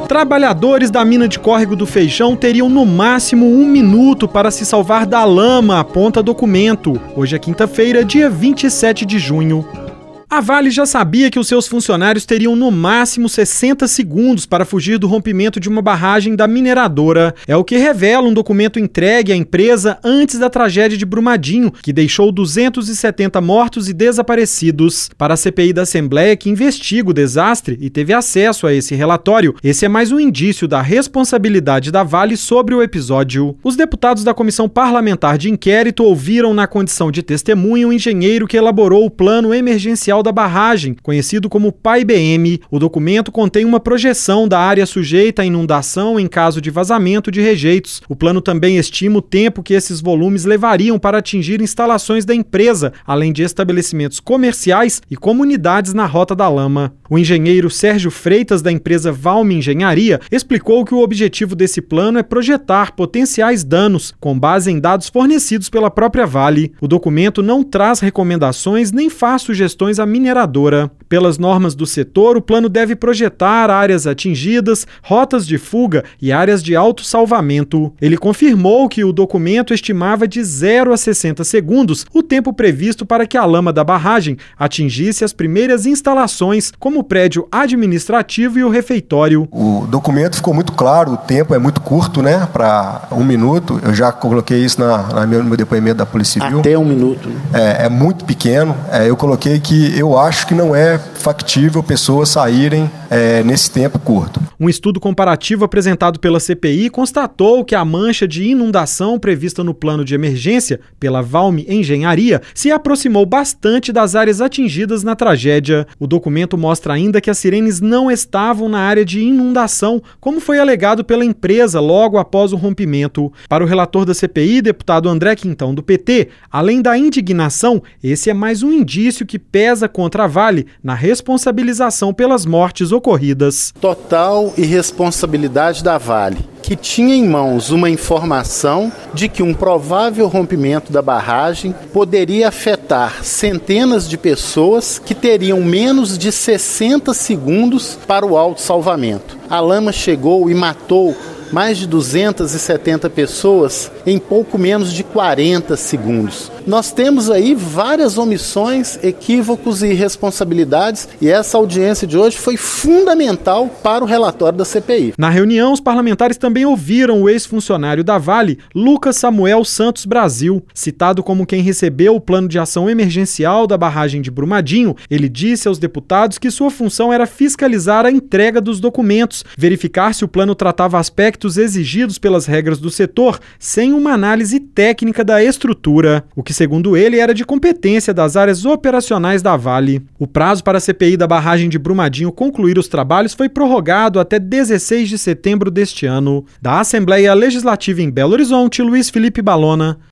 Trabalhadores da mina de córrego do Feijão teriam no máximo 1 minuto para se salvar da lama, aponta documento. Hoje é quinta-feira, dia 27 de junho. A Vale já sabia que os seus funcionários teriam no máximo 60 segundos para fugir do rompimento de uma barragem da mineradora. É o que revela um documento entregue à empresa antes da tragédia de Brumadinho, que deixou 270 mortos e desaparecidos. Para a CPI da Assembleia, que investiga o desastre e teve acesso a esse relatório, esse é mais um indício da responsabilidade da Vale sobre o episódio. Os deputados da Comissão Parlamentar de Inquérito ouviram na condição de testemunha o engenheiro que elaborou o plano emergencial da barragem, conhecido como PAI-BM. O documento contém uma projeção da área sujeita à inundação em caso de vazamento de rejeitos. O plano também estima o tempo que esses volumes levariam para atingir instalações da empresa, além de estabelecimentos comerciais e comunidades na Rota da Lama. O engenheiro Sérgio Freitas, da empresa Valme Engenharia, explicou que o objetivo desse plano é projetar potenciais danos, com base em dados fornecidos pela própria Vale. O documento não traz recomendações nem faz sugestões à mineradora. Pelas normas do setor, o plano deve projetar áreas atingidas, rotas de fuga e áreas de autossalvamento. Ele confirmou que o documento estimava de 0 a 60 segundos o tempo previsto para que a lama da barragem atingisse as primeiras instalações, como o prédio administrativo e o refeitório. O documento ficou muito claro, o tempo é muito curto, né? Para 1 minuto. Eu já coloquei isso no meu depoimento da Polícia Civil. Até 1 minuto. É muito pequeno. Eu coloquei que eu acho que não é factível pessoas saírem nesse tempo curto. Um estudo comparativo apresentado pela CPI constatou que a mancha de inundação prevista no plano de emergência pela Valme Engenharia se aproximou bastante das áreas atingidas na tragédia. O documento mostra ainda que as sirenes não estavam na área de inundação, como foi alegado pela empresa logo após o rompimento. Para o relator da CPI, deputado André Quintão, do PT, além da indignação, esse é mais um indício que pesa contra a Vale na responsabilização pelas mortes ocorridas. Total irresponsabilidade da Vale, que tinha em mãos uma informação de que um provável rompimento da barragem poderia afetar centenas de pessoas que teriam menos de 60 segundos para o autossalvamento. A lama chegou e matou mais de 270 pessoas em pouco menos de 40 segundos. Nós temos aí várias omissões, equívocos e irresponsabilidades, e essa audiência de hoje foi fundamental para o relatório da CPI. Na reunião, os parlamentares também ouviram o ex-funcionário da Vale, Lucas Samuel Santos Brasil. Citado como quem recebeu o plano de ação emergencial da barragem de Brumadinho, ele disse aos deputados que sua função era fiscalizar a entrega dos documentos, verificar se o plano tratava aspectos exigidos pelas regras do setor, sem uma análise técnica da estrutura, o que, segundo ele, era de competência das áreas operacionais da Vale. O prazo para a CPI da barragem de Brumadinho concluir os trabalhos foi prorrogado até 16 de setembro deste ano. Da Assembleia Legislativa em Belo Horizonte, Luiz Felipe Balona.